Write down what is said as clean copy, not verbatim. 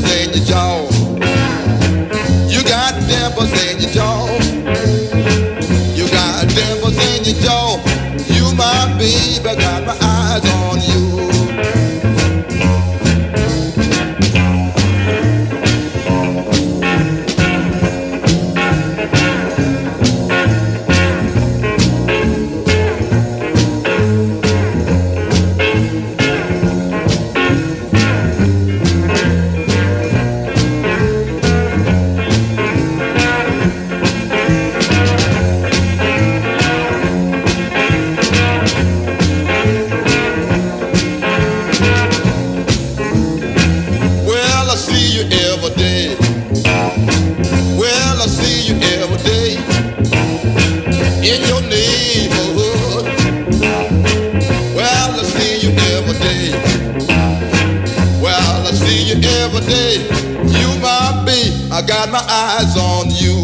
in your jaw. You got dimples in your jaw. You got dimples in your jaw. You my baby, got my eyes on you. In your neighborhood, well, I see you every day. Well, I see you every day. You my babe, I got my eyes on you.